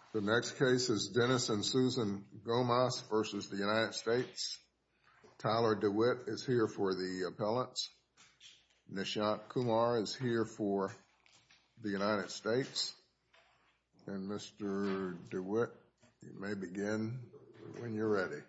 The next case is Dennis and Susan Gomas versus the United States. Tyler DeWitt is here for the appellants. Nishant Kumar is here for the United States. And Mr. DeWitt, you may begin when you're ready.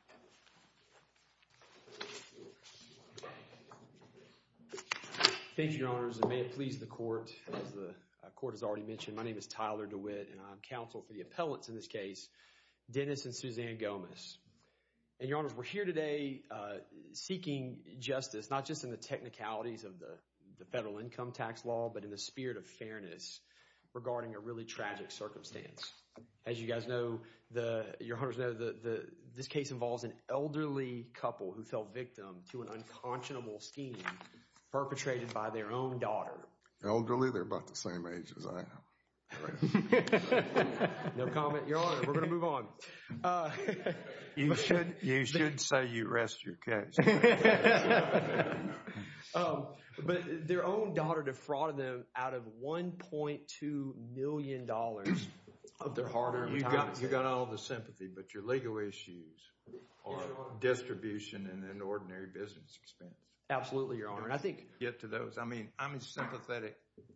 Thank you, Your Honors, and may it please the Court, as the Court has already mentioned, my name is Tyler DeWitt, and I'm counsel for the appellants in this case, Dennis and Suzanne Gomas. And, Your Honors, we're here today seeking justice, not just in the technicalities of the federal income tax law, but in the spirit of fairness regarding a really tragic circumstance. As you guys know, Your Honors know, this case involves an elderly couple who fell victim to an unconscionable scheme perpetrated by their own daughter. Elderly? They're about the same age as I am. No comment, Your Honor. We're going to move on. You should say you rest your case. But their own daughter defrauded them out of $1.2 million of their hard-earned time. You got all the sympathy, but your legal issues are distribution and an ordinary business expense. Absolutely, Your Honor. And I think get to those. I mean, I'm as sympathetic.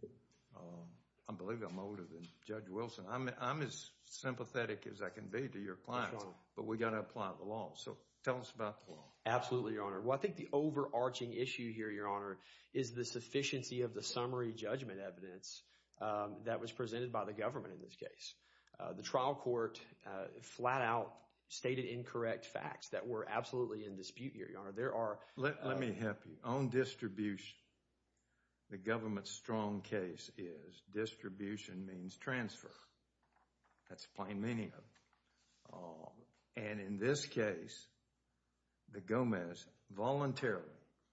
I believe I'm older than Judge Wilson. I'm as sympathetic as I can be to your clients, but we got to apply the law. So tell us about the law. Absolutely, Your Honor. Well, I think the overarching issue here, Your Honor, is the sufficiency of the summary judgment evidence that was presented by the government in this case. The trial court flat out stated incorrect facts that were absolutely in dispute here, Your Honor. There are... Let me help you. On distribution, the government's strong case is distribution means transfer. That's the plain meaning of it. And in this case, the Gomez voluntarily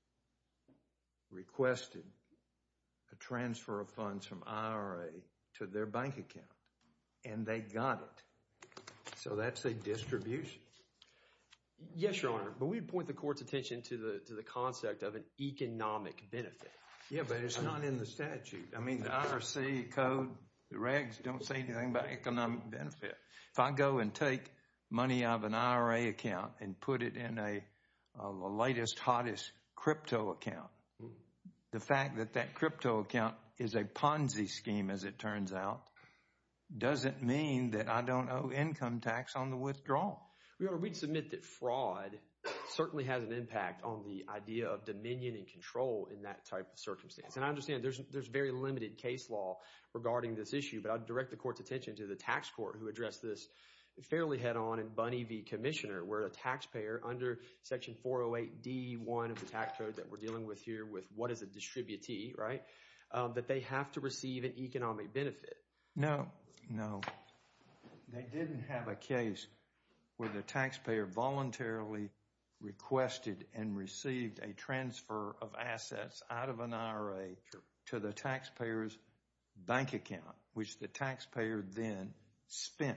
requested a transfer of funds from IRA to their bank account, and they got it. So that's a distribution. Yes, Your Honor, but we would point the court's attention to the concept of an economic benefit. Yeah, but it's not in the statute. I mean, the IRC code, the regs don't say anything about economic benefit. If I go and take money out of an IRA account and put it in the latest, hottest crypto account, the fact that that crypto account is a Ponzi scheme, as it turns out, doesn't mean that I don't owe income tax on the withdrawal. Your Honor, we'd submit that fraud certainly has an impact on the idea of dominion and control in that type of circumstance. And I understand there's very limited case law regarding this issue, but I'd direct the court's attention to the tax court who addressed this fairly head-on in Bunny v. Commissioner, where a taxpayer under Section 408D1 of the tax code that we're dealing with here with what is a distributee, right, that they have to receive an economic benefit. No. They didn't have a case where the taxpayer voluntarily requested and received a transfer of assets out of an IRA to the taxpayer's bank account, which the taxpayer then spent.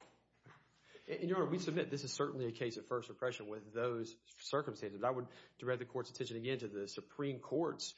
And Your Honor, we submit this is certainly a case of first impression with those circumstances. But I would direct the court's attention again to the Supreme Court's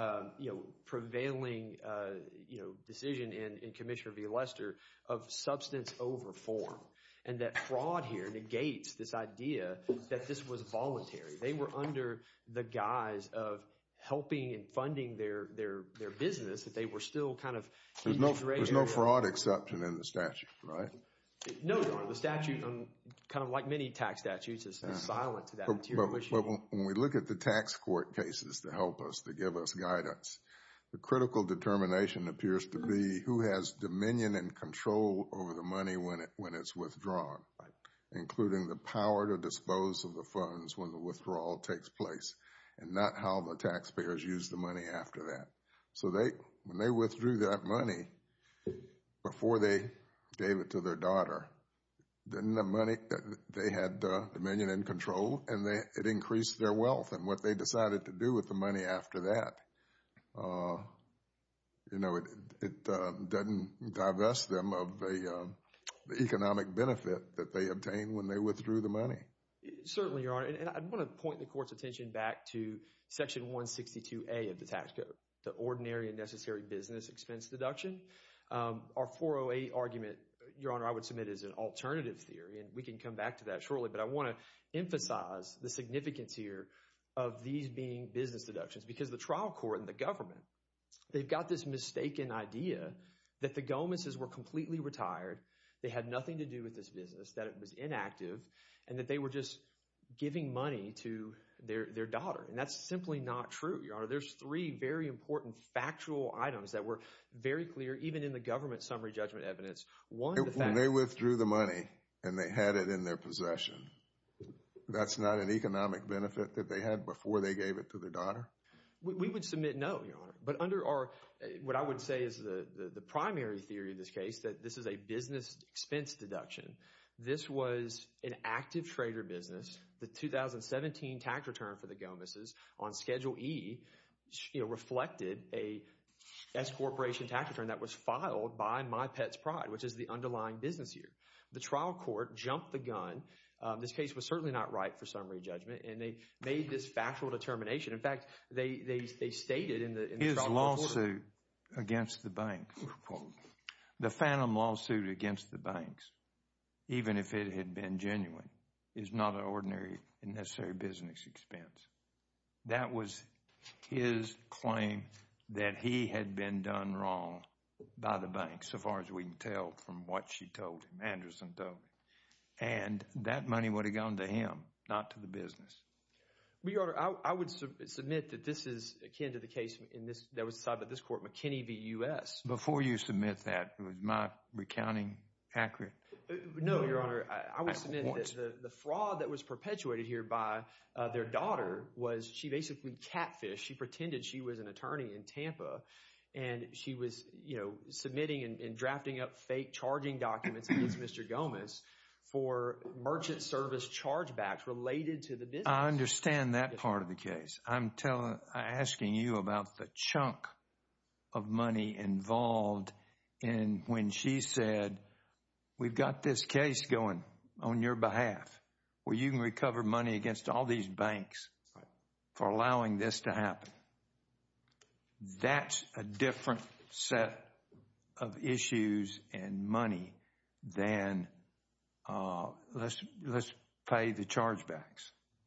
prevailing decision in Commissioner v. Lester of substance over form. And that fraud here negates this idea that this was voluntary. They were under the guise of helping and funding their business, that they were still kind of... There's no fraud exception in the statute, right? No, Your Honor. The statute, kind of like many tax statutes, is silent to that material issue. But when we look at the tax court cases to help us, to give us guidance, the critical determination appears to be who has dominion and control over the money when it's withdrawn, including the power to dispose of the funds when the withdrawal takes place, and not how the taxpayers use the money after that. So when they withdrew that money, before they gave it to their daughter, then the money, they had dominion and control, and it increased their wealth. And what they decided to do with the money after that, it doesn't divest them of the economic benefit that they obtained when they withdrew the money. Certainly, Your Honor. And I want to point the court's attention back to Section 162A of the tax code, the ordinary and necessary business expense deduction. Our 408 argument Your Honor, I would submit as an alternative theory, and we can come back to that shortly, but I want to emphasize the significance here of these being business deductions, because the trial court and the government, they've got this mistaken idea that the Gomez's were completely retired, they had nothing to do with this business, that it was inactive, and that they were just giving money to their daughter. And that's simply not true, Your Honor. There's three very important factual items that were very clear, even in the government summary judgment evidence. One, the fact— When they withdrew the money and they had it in their possession, that's not an economic benefit that they had before they gave it to their daughter? We would submit no, Your Honor. But under our, what I would say is the primary theory of this case, that this is a business expense deduction. This was an active trader business. The 2017 tax return for the Gomez's on Schedule E, reflected a S corporation tax return that was filed by My Pet's Pride, which is the underlying business here. The trial court jumped the gun. This case was certainly not right for summary judgment, and they made this factual determination. In fact, they stated in the his trial court lawsuit against the banks, the phantom lawsuit against the banks, even if it had been genuine, is not an ordinary and necessary business expense. That was his claim that he had been done wrong by the bank, so far as we can tell from what she told him, Anderson told him. And that money would have gone to him, not to the business. Your Honor, I would submit that this is akin to the case that was decided by this court, McKinney v. U.S. Before you submit that, was my recounting accurate? No, Your Honor. I would submit that the fraud that was perpetuated here by their daughter was she basically catfished. She pretended she was an attorney in Tampa, and she was, submitting and drafting up fake charging documents against Mr. Gomez for merchant service chargebacks related to the business. I understand that part of the case. I'm asking you about the chunk of money involved in when she said, we've got this case going on your behalf where you can recover money against all these banks for allowing this to happen. That's a different set of issues and money than let's pay the chargebacks.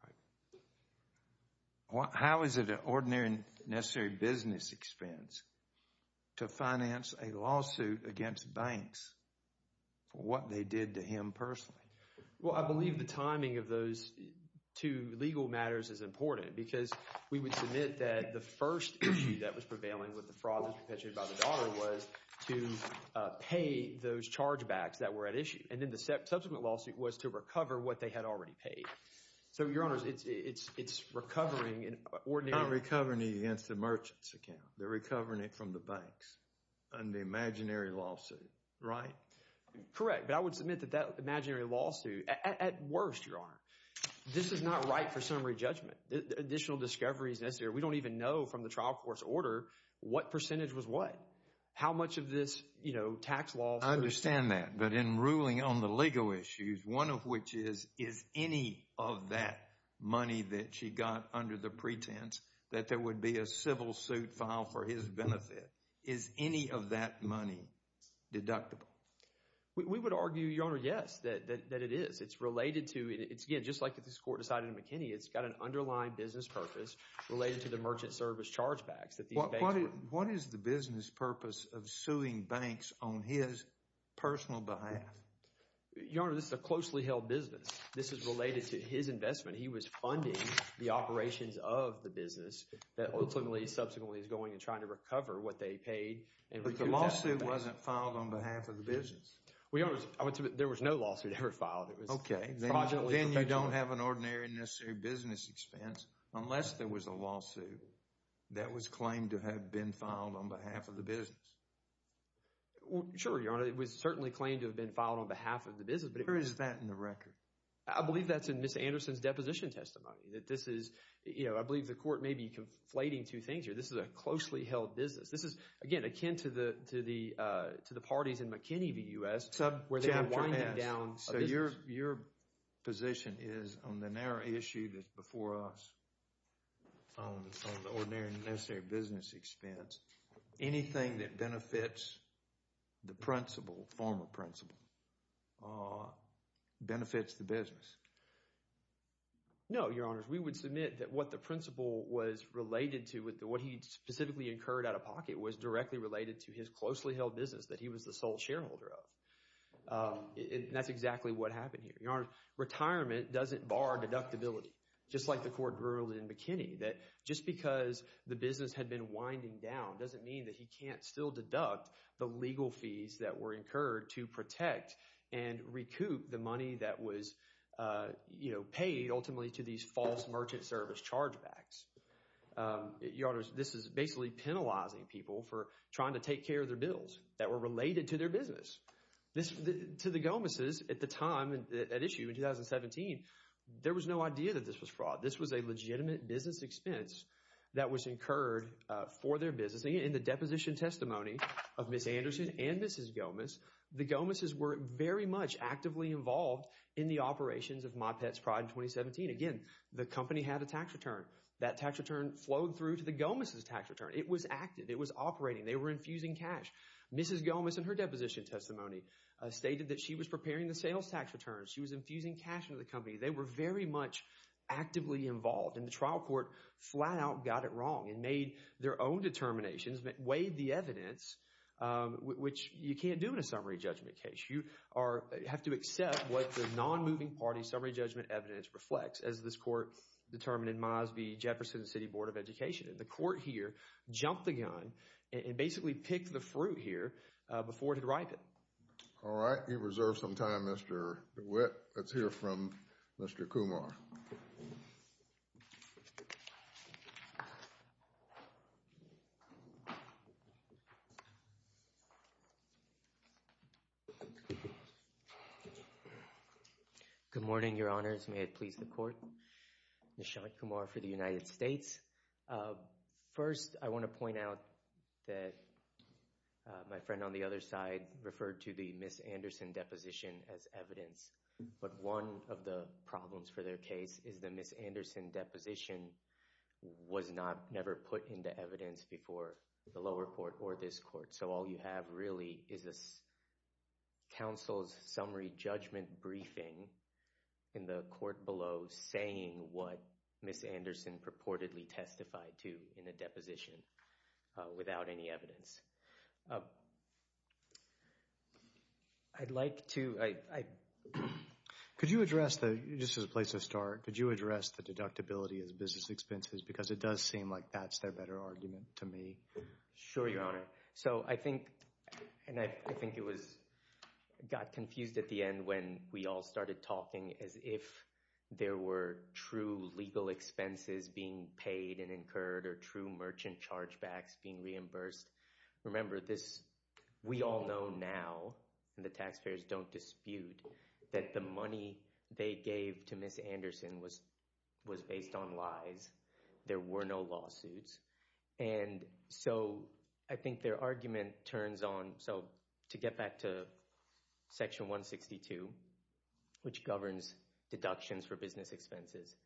How is it an ordinary and necessary business expense to finance a lawsuit against banks for what they did to him personally? Well, I believe the timing of those two legal matters is important, because we would submit that the first issue that was prevailing with the fraud that was perpetuated by the daughter was to pay those chargebacks that were at issue. And then the subsequent lawsuit was to recover what they had already paid. So, Your Honors, it's recovering an ordinary— Not recovering it against the merchant's account. They're recovering it from the banks on the imaginary lawsuit, right? Correct. But I would submit that imaginary lawsuit, at worst, Your Honor, this is not right for summary judgment. Additional discovery is necessary. We don't even know from the trial court's order what percentage was what. How much of this, tax law— I understand that. But in ruling on the legal issues, one of which is any of that money that she got under the pretense that there would be a civil suit filed for his benefit, is any of that money deductible? We would argue, Your Honor, yes, that it is. It's related to— it's, again, just like this court decided in McKinney, it's got an underlying business purpose related to the merchant service chargebacks that these banks— What is the business purpose of suing banks on his personal behalf? Your Honor, this is a closely held business. This is related to his investment. He was funding the operations of the business that ultimately, subsequently, is going and trying to recover what they paid. But the lawsuit wasn't filed on behalf of the business. Well, Your Honor, there was no lawsuit ever filed. It was okay. fraudulently Then you don't have an ordinary and necessary business expense unless there was a lawsuit that was claimed to have been filed on behalf of the business. Well, sure, Your Honor. It was certainly claimed to have been filed on behalf of the business. But where is that in the record? I believe that's in Ms. Anderson's deposition testimony, that this is— I believe the court may be conflating two things here. This is a closely held business. This is, again, akin to the parties in McKinney v. U.S. where they were winding down. So your position is on the narrow issue that's before us on the ordinary and necessary business expense, anything that benefits the principal, former principal, benefits the business? No, Your Honors. We would submit that what the principal was related to, what he specifically incurred out of pocket, was directly related to his closely held business that he was the sole shareholder of. And that's exactly what happened here. Your Honor, retirement doesn't bar deductibility. Just like the court ruled in McKinney, that just because the business had been winding down doesn't mean that he can't still deduct the legal fees that were incurred to protect and recoup the money that was paid ultimately to these false merchant service chargebacks. Your Honors, this is basically penalizing people for trying to take care of their bills that were related to their business. To the Gomez's at the time, at issue in 2017, there was no idea that this was fraud. This was a legitimate business expense that was incurred for their business. And in the deposition testimony of Ms. Anderson and Mrs. Gomez, the Gomez's were very much actively involved in the operations of My Pet's Pride in 2017. Again, the company had a tax return. That tax return flowed through to the Gomez's tax return. It was active. It was operating. They were infusing cash. Mrs. Gomez in her deposition testimony stated that she was preparing the sales tax returns. She was infusing cash into the company. They were very much actively involved. And the trial court flat out got it wrong and made their own determinations, weighed the evidence, which you can't do in a summary judgment case. You have to accept what the non-moving party summary judgment evidence reflects, as this court determined in Mize v. Jefferson City Board of Education. And the court here jumped the gun and basically picked the fruit here before it had ripened. All right. You've reserved some time, Mr. DeWitt. Let's hear from Mr. Kumar. Good morning, Your Honors. May it please the Court. Nishant Kumar for the United States. First, I want to point out that my friend on the other side referred to the Ms. Anderson deposition as evidence. But one of the problems for their case is the Ms. Anderson deposition was never put into evidence before the lower court or this court. So all you have really is a counsel's summary judgment briefing in the court below saying what Ms. Anderson purportedly testified to in a deposition without any evidence. I'd like to... Could you address just as a place to start, could you address the deductibility as business expenses? Because it does seem like that's their better argument to me. Sure, Your Honor. So I think it got confused at the end when we all started talking as if there were true legal expenses being paid and incurred or true merchant chargebacks being reimbursed. Remember, we all know now, and the taxpayers don't dispute, that the money they gave to Ms. Anderson was based on lies. There were no lawsuits. And so I think their argument turns on, so to get back to Section 162, which governs deductions for business expenses,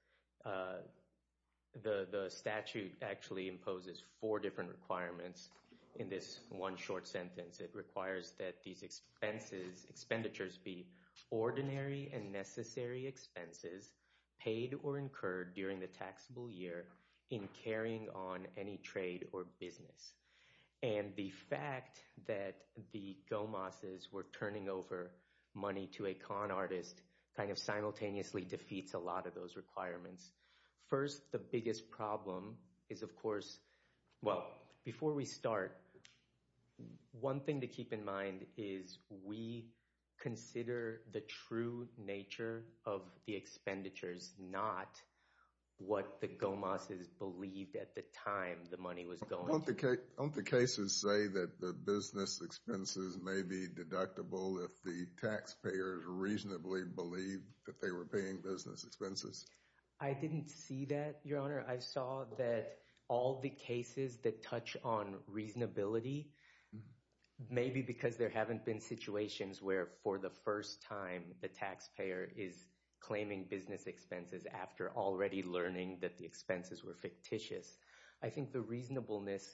the statute actually imposes 4 different requirements in this one short sentence. It requires that these expenditures be ordinary and necessary expenses paid or incurred during the taxable year in carrying on any trade or business. And the fact that the Gomez's were turning over money to a con artist kind of simultaneously defeats a lot of those requirements. First, the biggest problem is, of course, well, before we start, one thing to keep in mind is we consider the true nature of the expenditures, not what the Gomez's believed at the time the money was going. Don't the cases say that the business expenses may be deductible if the taxpayers reasonably believed that they were paying business expenses? I didn't see that, Your Honor. I saw that all the cases that touch on reasonability, maybe because there haven't been situations where for the first time the taxpayer is claiming business expenses after already learning that the expenses were fictitious. I think the reasonableness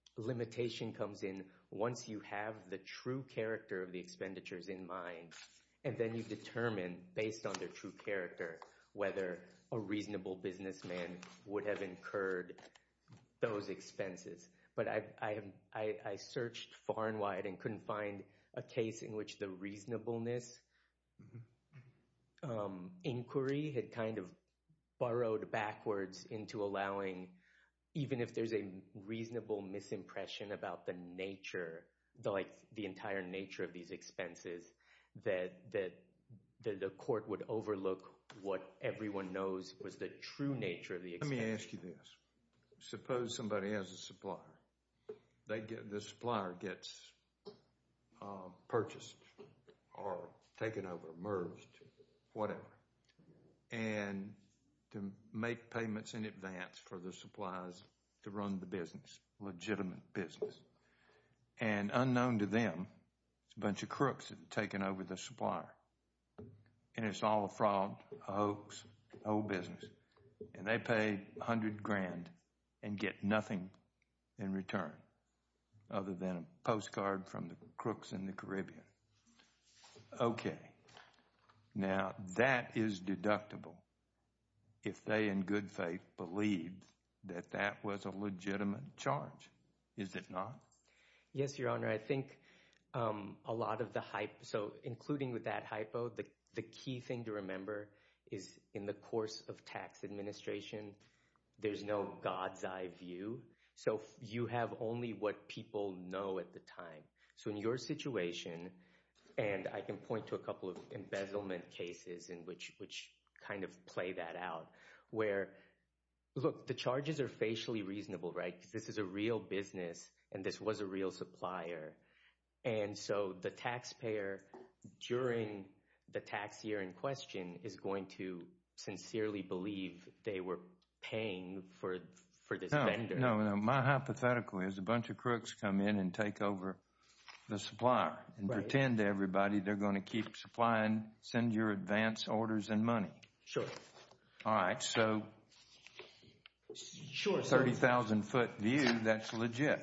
limitation comes in once you have the true character of the expenditures in mind And then you determine, based on their true character, whether a reasonable businessman would have incurred those expenses. But I searched far and wide and couldn't find a case in which the reasonableness inquiry had kind of burrowed backwards into allowing, even if there's a reasonable misimpression about the nature, the entire nature of these expenses, that the court would overlook what everyone knows was the true nature of the expenses. Let me ask you this. Suppose somebody has a supplier. The supplier gets purchased or taken over, merged, whatever, and to make payments in advance for the supplies to run the business, legitimate business. And unknown to them, it's a bunch of crooks that have taken over the supplier. And it's all a fraud, a hoax, a whole business. And they pay $100,000 and get nothing in return other than a postcard from the crooks in the Caribbean. Okay. Now, that is deductible if they in good faith believed that that was a legitimate charge. Is it not? Yes, Your Honor. I think a lot of the hype, so including with that hypo, the key thing to remember is in the course of tax administration, there's no God's eye view. So you have only what people know at the time. So in your situation, and I can point to a couple of embezzlement cases in which kind of play that out, where, look, the charges are facially reasonable, right? Because this is a real business and this was a real supplier. And so the taxpayer during the tax year in question is going to sincerely believe they were paying for this vendor. No. My hypothetical is a bunch of crooks come in and take over the supplier and pretend to everybody they're going to keep supplying, send your advance orders and money. Sure. All right, so sure. 30,000-foot view, that's legit.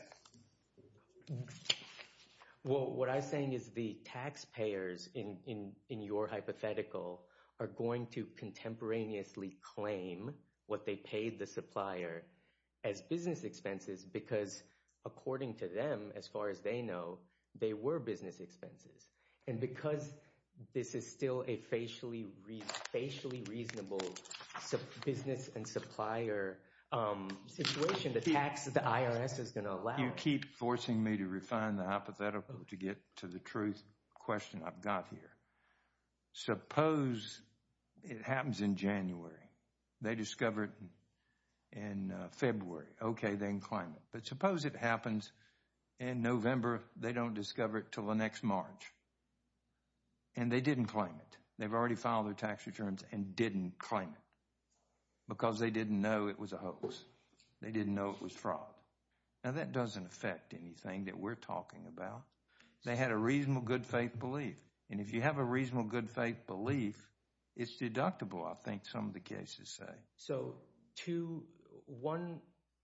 Well, what I'm saying is the taxpayers in your hypothetical are going to contemporaneously claim what they paid the supplier as business expenses because according to them, as far as they know, they were business expenses. And because this is still a facially reasonable business and supplier situation, the IRS is going to allow You it. keep forcing me to refine the hypothetical to get to the truth question I've got here. Suppose it happens in January. They discover it in February. Okay, they can claim it. But suppose it happens in November. They don't discover it till the next March. And they didn't claim it. They've already filed their tax returns and didn't claim it because they didn't know it was a hoax. They didn't know it was fraud. Now, that doesn't affect anything that we're talking about. They had a reasonable good faith belief. And if you have a reasonable good faith belief, it's deductible, I think some of the cases say. So one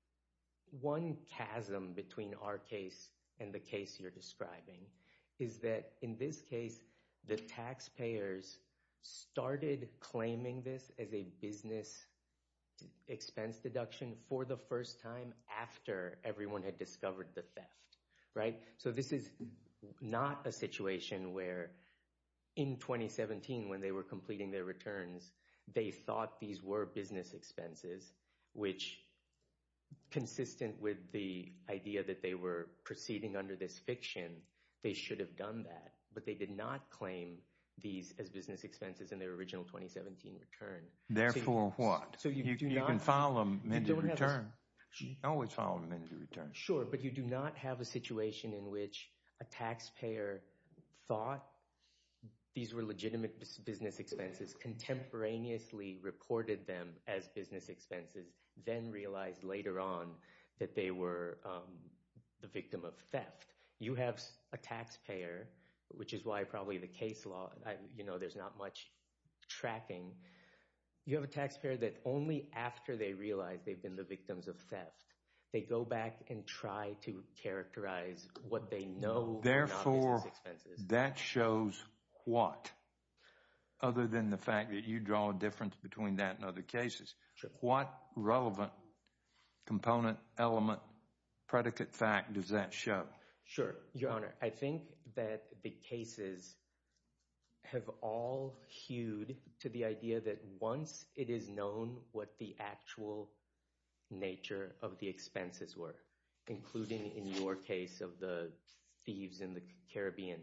chasm between our case and the case you're describing is that in this case, the taxpayers started claiming this as a business expense deduction for the first time after everyone had discovered the theft, right? So this is not a situation where in 2017, when they were completing their returns, they thought these were business expenses, which consistent with the idea that they were proceeding under this fiction, they should have done that. But they did not claim these as business expenses in their original 2017 return. Therefore, what? So you can file an amended return. Always file an amended return. Sure, but you do not have a situation in which a taxpayer thought these were legitimate business expenses, contemporaneously reported them as business expenses, then realized later on that they were the victim of theft. You have a taxpayer, which is why probably the case law, there's not much tracking. You have a taxpayer that only after they realize they've been the victims of theft, they go back and try to characterize what they know were not business expenses. That shows what? other than the fact that you draw a difference between that and other cases. Sure. What relevant component, element, predicate fact does that show? Sure, Your Honor. I think that the cases have all hewed to the idea that once it is known what the actual nature of the expenses were, including in your case of the thieves in the Caribbean,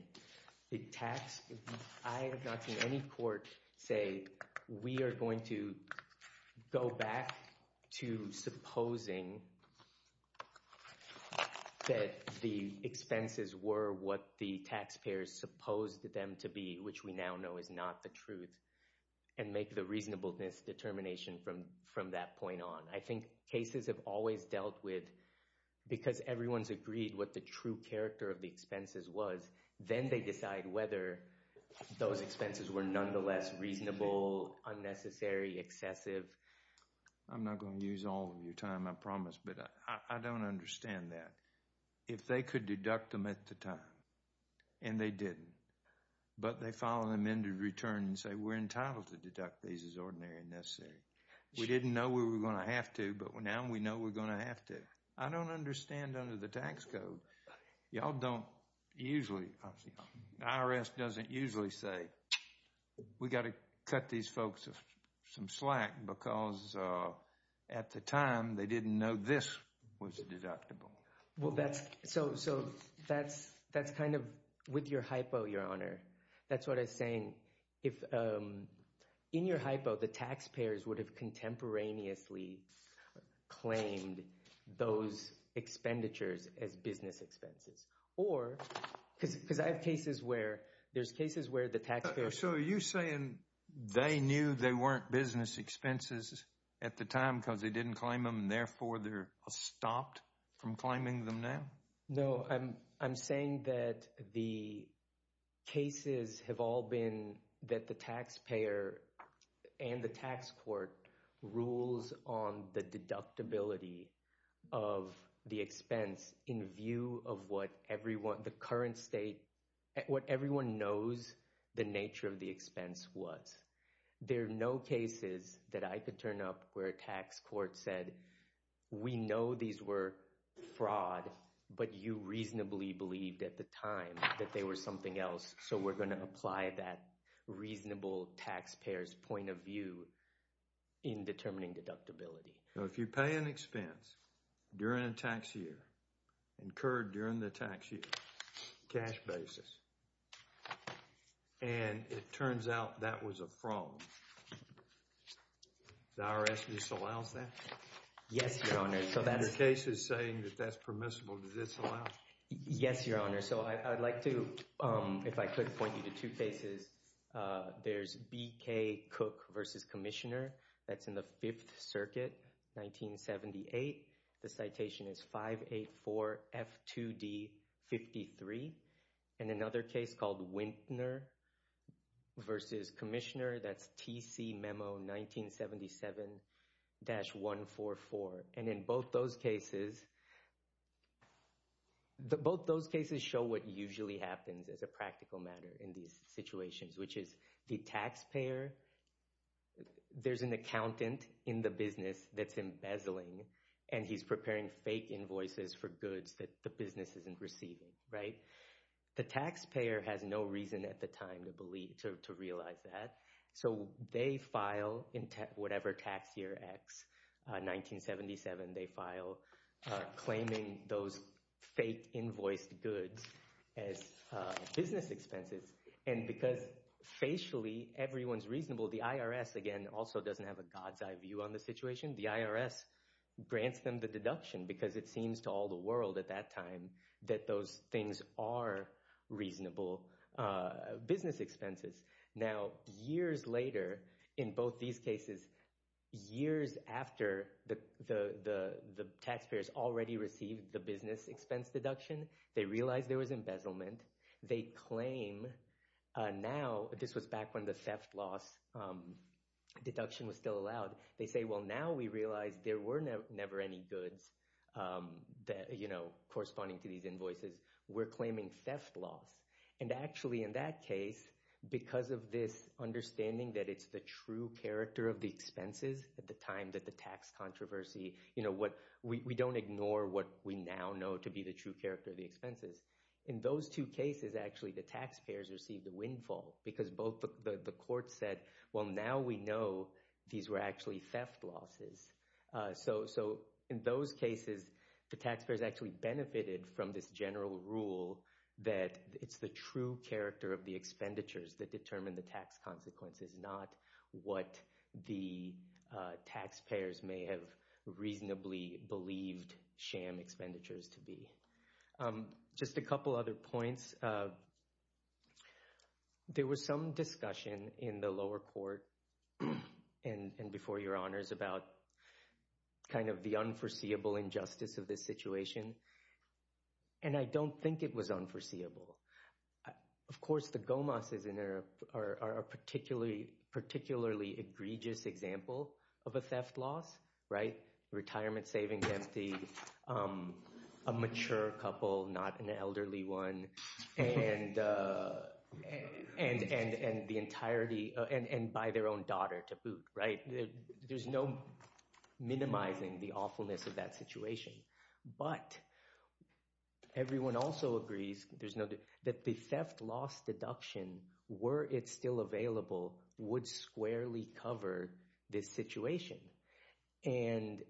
I have not seen any court say we are going to go back to supposing that the expenses were what the taxpayers supposed them to be, which we now know is not the truth, and make the reasonableness determination from that point on. I think cases have always dealt with, because everyone's agreed what the true character of the expenses was, then they decide whether those expenses were nonetheless reasonable, unnecessary, excessive. I'm not going to use all of your time, I promise, but I don't understand that. If they could deduct them at the time, and they didn't, but they file an amended return and say we're entitled to deduct these as ordinary and necessary. We didn't know we were going to have to, but now we know we're going to have to. I don't understand under the tax code. Y'all don't usually, the IRS doesn't usually say, we got to cut these folks some slack because at the time they didn't know this was deductible. Well, that's kind of with your hypo, Your Honor. That's what I was saying. If in your hypo, the taxpayers would have contemporaneously claimed those expenditures as business expenses, or because I have cases where the taxpayers. So are you saying they knew they weren't business expenses at the time because they didn't claim them, and therefore they're stopped from claiming them now? No, I'm saying that the cases have all been that the taxpayer and the tax court rules on the deductibility of the expense in view of what the current state, what everyone knows the nature of the expense was. There are no cases that I could turn up where a tax court said, we know these were fraud, but you reasonably believed at the time that they were something else, so we're going to apply that reasonable taxpayer's point of view in determining deductibility. So if you pay an expense during a tax year, incurred during the tax year, cash basis, and it turns out that was a fraud, the IRS disallows that? Yes, Your Honor. So that's the case is saying that that's permissible to disallow? Yes, Your Honor. So I would like to, if I could, point you to two cases. There's B.K. Cook versus Commissioner. That's in the Fifth Circuit, 1978. The citation is 584 F2D 53. And another case called Wintner versus Commissioner. That's TC Memo 1977-144. And in both those cases, both those cases show what usually happens as a practical matter in these situations, which is the taxpayer, there's an accountant in the business that's embezzling, and he's preparing fake invoices for goods that the business isn't receiving, right? The taxpayer has no reason at the time to realize that. So they file in whatever tax year X, 1977, they file claiming those fake invoiced goods as business expenses. And because facially everyone's reasonable, the IRS, again, also doesn't have a God's eye view on the situation. The IRS grants them the deduction because it seems to all the world at that time that those things are reasonable business expenses. Now, years later, in both these cases, years after the taxpayers already received the business expense deduction, they realized there was embezzlement. They claim now, this was back when the theft loss deduction was still allowed. They say, well, now we realize there were never any goods that, corresponding to these invoices. We're claiming theft loss. And actually, in that case, because of this understanding that it's the true character of the expenses at the time that the tax controversy, what we don't ignore what we now know to be the true character of the expenses. In those two cases, actually, the taxpayers received a windfall because both the court said, well, now we know these were actually theft losses. So in those cases, the taxpayers actually benefited from this general rule that it's the true character of the expenditures that determine the tax consequences, not what the taxpayers may have reasonably believed sham expenditures to be. Just a couple other points. There was some discussion in the lower court and before your honors about kind of the unforeseeable injustice of this situation. And I don't think it was unforeseeable. Of course, the Gomases are a particularly egregious example of a theft loss, right? Retirement savings empty, a mature couple, not an elderly one, and the entirety, and by their own daughter to boot, right? There's no minimizing the awfulness of that situation. But everyone also agrees that the theft loss deduction, were it still available, would squarely cover this situation. And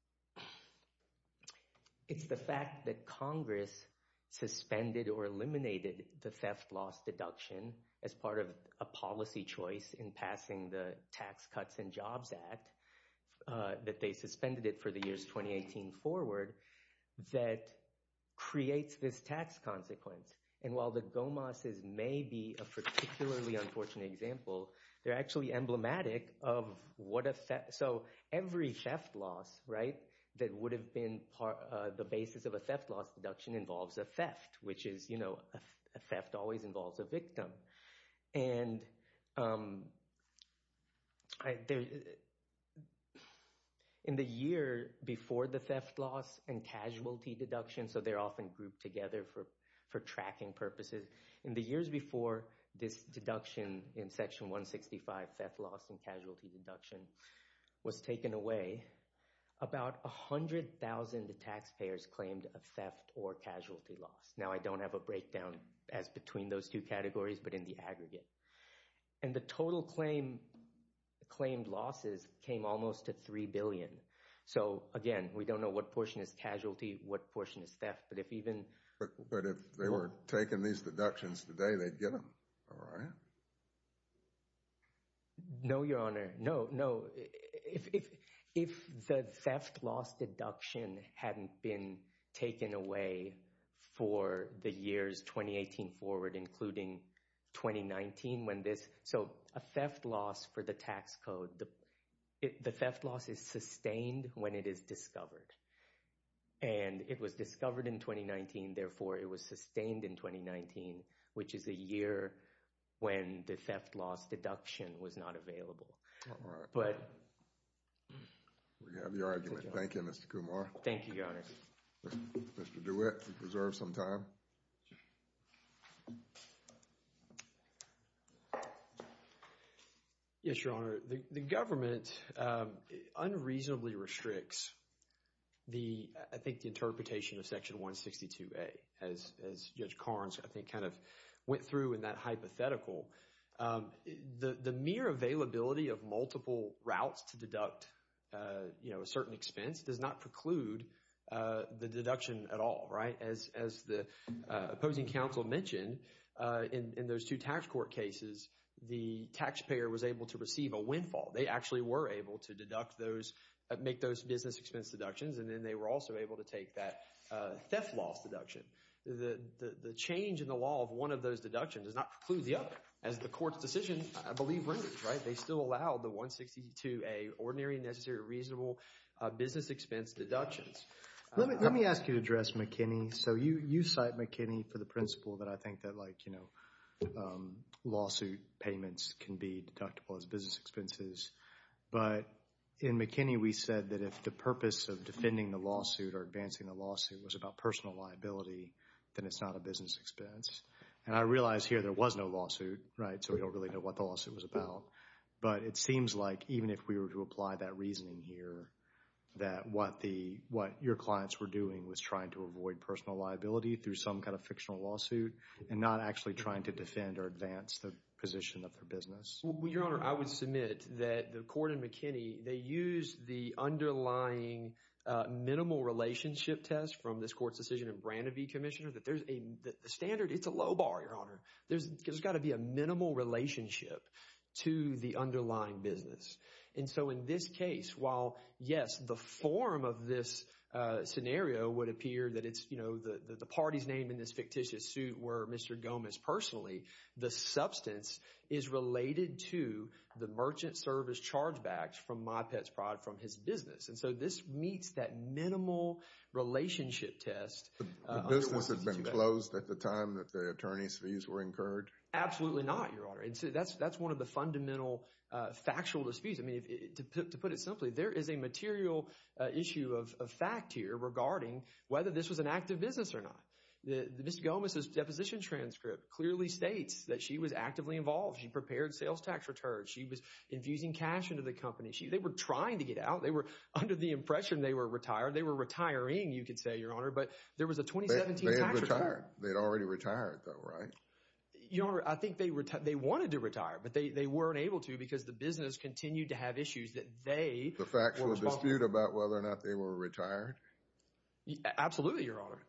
it's the fact that Congress suspended or eliminated the theft loss deduction as part of a policy choice in passing the Tax Cuts and Jobs Act, that they suspended it for the years 2018 forward, that creates this tax consequence. And while the Gomases may be a particularly unfortunate example, they're actually emblematic of what a theft. So every theft loss, right, that would have been the basis of a theft loss deduction involves a theft, which is, a theft always involves a victim. And in the year before the theft loss and casualty deduction, so they're often grouped together for tracking purposes. In the years before this deduction in Section 165, theft loss and casualty deduction, was taken away, about 100,000 taxpayers claimed a theft or casualty loss. Now, I don't have a breakdown as between those two categories, but in the aggregate. And the total claimed losses came almost to $3 billion. So again, we don't know what portion is casualty, what portion is theft, but if even... But if they were taking these deductions today, they'd get them, all right? No, Your Honor. No. If the theft loss deduction hadn't been taken away for the years 2018 forward, including 2019, so a theft loss for the tax code, the theft loss is sustained when it is discovered. And it was discovered in 2019, therefore it was sustained in 2019, which is a year when the theft loss deduction was not available. All right. But we have your argument. Thank you, Mr. Kumar. Thank you, Your Honor. Mr. DeWitt, you reserve some time. Yes, Your Honor. The government unreasonably restricts I think the interpretation of Section 162A, as Judge Carnes, I think, kind of went through in that hypothetical. The mere availability of multiple routes to deduct, a certain expense does not preclude the deduction at all, right? As the opposing counsel mentioned, in those two tax court cases, the taxpayer was able to receive a windfall. They actually were able to deduct those, make those business expense deductions, and then they were also able to take that theft loss deduction. The change in the law of one of those deductions does not preclude the other, as the court's decision, I believe, renders, right? They still allowed the 162A, ordinary, necessary, reasonable business expense deductions. Let me ask you to address McKinney. So you cite McKinney for the principle that I think that, lawsuit payments can be deductible as business expenses. But in McKinney, we said that if the purpose of defending the lawsuit or advancing the lawsuit was about personal liability, then it's not a business expense. And I realize here there was no lawsuit, right? So we don't really know what the lawsuit was about. But it seems like even if we were to apply that reasoning here, that what your clients were doing was trying to avoid personal liability through some kind of fictional lawsuit and not actually trying to defend or advance the position of their business. Well, Your Honor, I would submit that the court in McKinney, they used the underlying minimal relationship test from this court's decision in Brandon v. Commissioner, that there's the standard, it's a low bar, Your Honor. There's got to be a minimal relationship to the underlying business. And so in this case, while, yes, the form of this scenario would appear that it's, the parties named in this fictitious suit were Mr. Gomez personally, the substance is related to the merchant service chargebacks from My Pet's Pride from his business. And so this meets that minimal relationship test. The business had been closed at the time that the attorney's fees were incurred? Absolutely not, Your Honor. And so that's one of the fundamental factual disputes. I mean, to put it simply, there is a material issue of fact here regarding whether this was an active business or not. Ms. Gomez's deposition transcript clearly states that she was actively involved. She prepared sales tax returns. She was infusing cash into the company. They were trying to get out. They were under the impression they were retired. They were retiring, you could say, Your Honor, but there was a 2017 tax return. Retired. They'd already retired, though, right? Your Honor, I think they wanted to retire, but they weren't able to because the business continued to have issues that they The factual dispute about whether or not they were retired? Absolutely, Your Honor.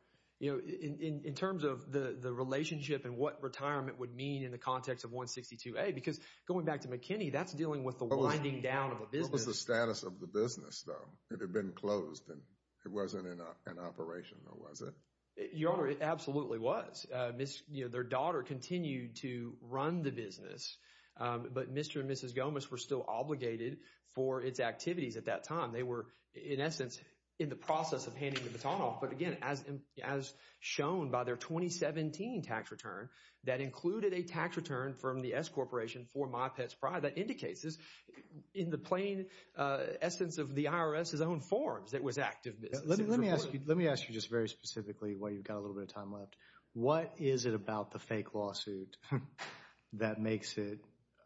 In terms of the relationship and what retirement would mean in the context of 162A, because going back to McKinney, that's dealing with the winding down of a business. What was the status of the business, though? It had been closed and it wasn't in operation, though, was it? Your Honor, it absolutely was. Their daughter continued to run the business, but Mr. and Mrs. Gomez were still obligated for its activities at that time. They were, in essence, in the process of handing the baton off. But again, as shown by their 2017 tax return, that included a tax return from the S Corporation for My Pet's Pride that indicates this in the plain essence of the IRS's own forms that was active business. Let me ask you just very specifically while you've got a little bit of time left. What is it about the fake lawsuit that makes it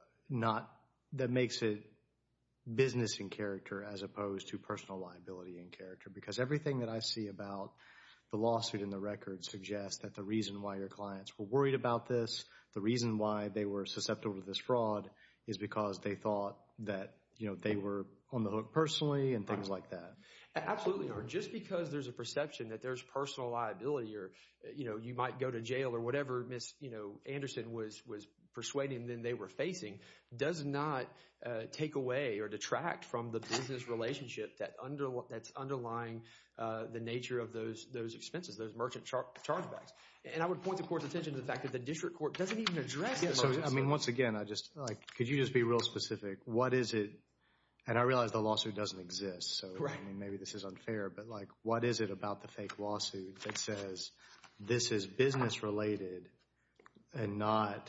business in character as opposed to personal liability in character? Because everything that I see about the lawsuit in the record suggests that the reason why your clients were worried about this, the reason why they were susceptible to this fraud is because they thought that, they were on the hook personally and things like that. Absolutely, Your Honor. Just because there's a perception that there's personal liability or, you might go to jail or whatever Ms. Anderson was persuading them they were facing does not take away or detract from the business relationship that's underlying the nature of those expenses, those merchant chargebacks. And I would point the court's attention to the fact that the district court doesn't even address the merchant service. Once again, could you just be real specific? What is it? And I realize the lawsuit doesn't exist, so right. Maybe this is unfair, but what is it about the fake lawsuit that says this is business related and not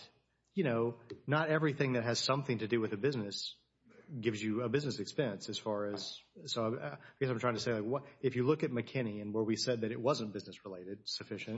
everything that has something to do with a business gives you a business expense as far as, so I guess I'm trying to say, if you look at McKinney and where we said that it wasn't business related sufficient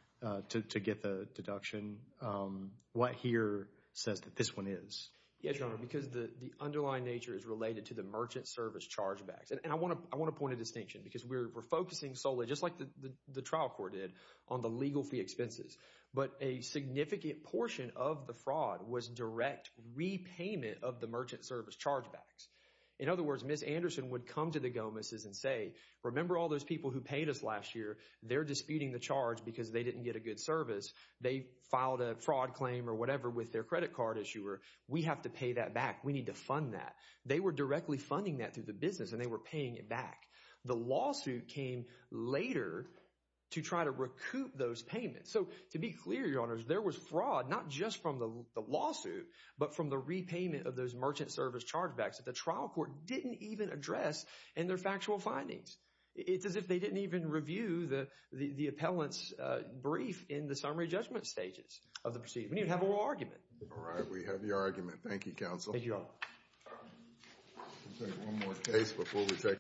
to get the deduction, what here says that this one is? Yes, Your Honor, because the underlying nature is related to the merchant service chargebacks. And I want to point a distinction because we're focusing solely, just like the trial court did, on the legal fee expenses. But a significant portion of the fraud was direct repayment of the merchant service chargebacks. In other words, Ms. Anderson would come to the Gomez's and say, remember all those people who paid us last year? They're disputing the charge because they didn't get a good service. They filed a fraud claim or whatever with their credit card issuer. We have to pay that back. We need to fund that. They were directly funding that through the business and they were paying it back. The lawsuit came later to try to recoup those payments. So to be clear, Your Honors, there was fraud, not just from the lawsuit, but from the repayment of those merchant service chargebacks that the trial court didn't even address in their factual findings. It's as if they didn't even review the appellant's brief in the summary judgment stages of the proceeding. We didn't even have an oral argument. All right, we have your argument. Thank you, counsel. Thank you, Your Honor. We'll take one more case before we take